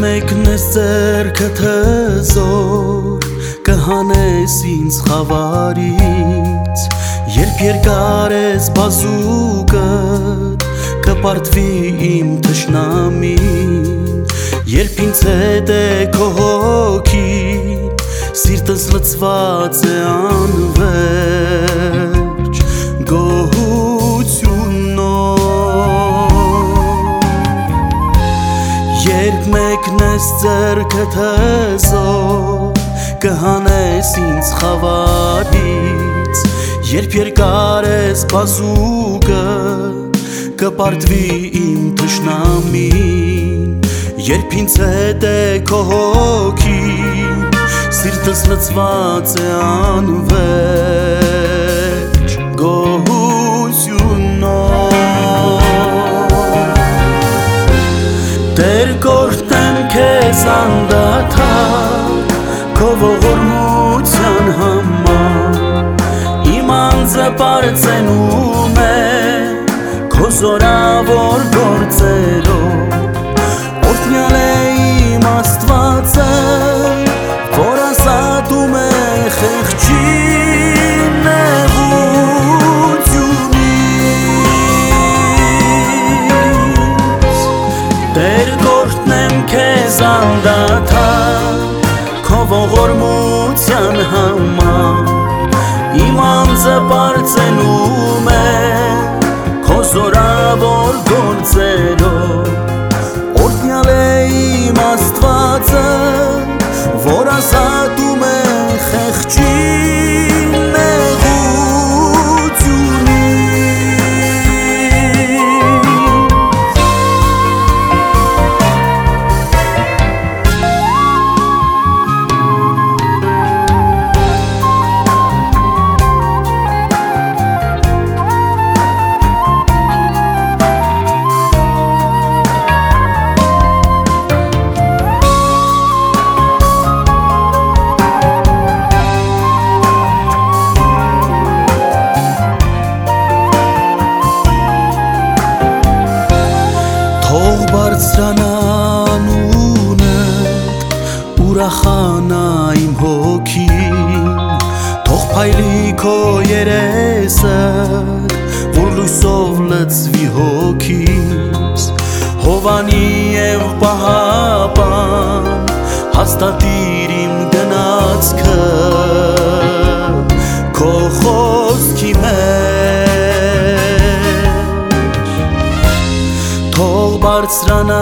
մեկն ես ձեռքդ հզոր, կհանես ինձ խավարից, երբ երկար ես բազուկդ, կպարտվի իմ թշնամին, երբ ինձ հետ է քո հոգին, սիրտս լցված է անվերջ գոհությունով, երբ մեկն ես ձեռքդ հզոր, կհանես ինձ խավարից, երբ երկար ես բազուկը, կպարտվի իմ թշնամին, երբ ինձ հետ է քո հոգին, սիրտս լցված է անվերջ գոհությունով, Տեր կորտնեմ քեզ անդադար, քո ողորմության համար, իմ անձը պարծենում է քո զորավոր գործերով, օրհնյալ է իմ Աստվածը, որ ազատում է խեղճի նեղությունից, Տեր կորտնեմ քեզ անդադար, քո ողորմության համար, իմ անձը պարծենում է քո զորավոր գործերով, օրհնյալ է իմ Աստվածը, որ ազատում է խեղճի Թող բարձրանա անունդ, ուրախանա իմ հոգին, թող փայլի քո երեսը, որ լույսով լցվի հոգիս, Հովանի և պահապան, հաստատիր իմ գնացքը, քո խոսքի Թող բարձրանա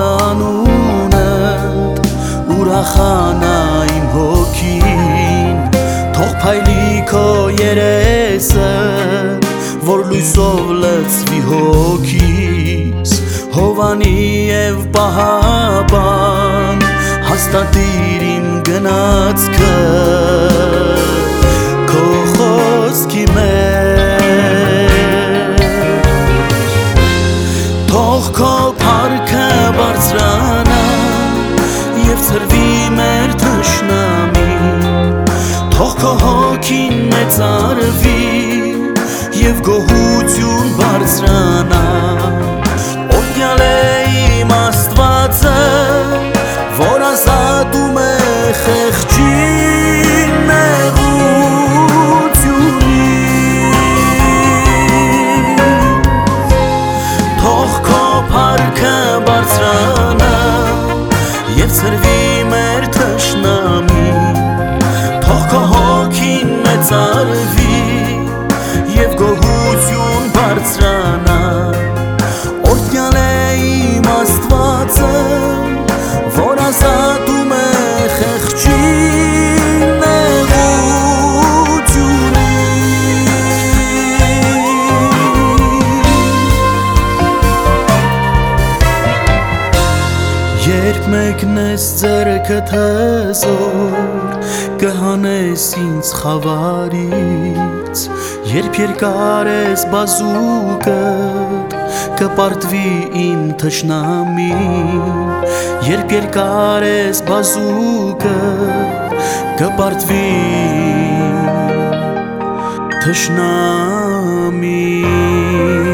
անունդ, ուրախանա իմ հոգին, թող փայլի քո երեսը, որ լույսով լցվի հոգիս, Հովանի և պահապան, հաստատիր իմ գնացքը, քո խոսքի Թող քո փառքը բարձրանա և ցրվի մեր թշնամին, թող քո հոգին մեծարվի և գոհություն բարձրանա, օրհնյալ է իմ Աստվածը, որ ազատում է խեղճի Փառքը բարձրանա և ցրվի մեր թշնամին, թող քո հոգին մեծարվի և գոհություն բարձրանա, օրհնյալ է իմ Աստվածը, որ ազատում է խեղճի Երբ մեկն ես ձեռքդ հզոր, կհանես ինձ խավարից, երբ երկար ես բազուկդ, կպարտվի իմ թշնամին, երբ երկար ես բազուկդ, կպարտվի թշնամին